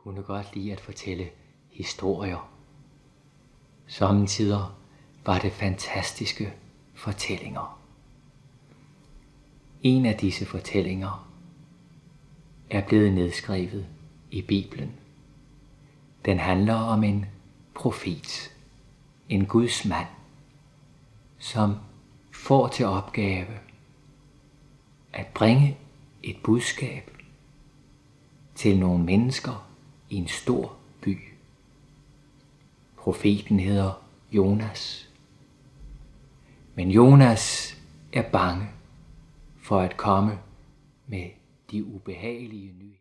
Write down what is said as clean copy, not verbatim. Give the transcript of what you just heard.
kunne godt lide at fortælle historier. Sommetider var det fantastiske fortællinger. En af disse fortællinger er blevet nedskrevet i Bibelen. Den handler om en profet, en Guds mand, som får til opgave at bringe et budskab til nogle mennesker i en stor by. Profeten hedder Jonas. Men Jonas er bange for at komme med de ubehagelige nyheder.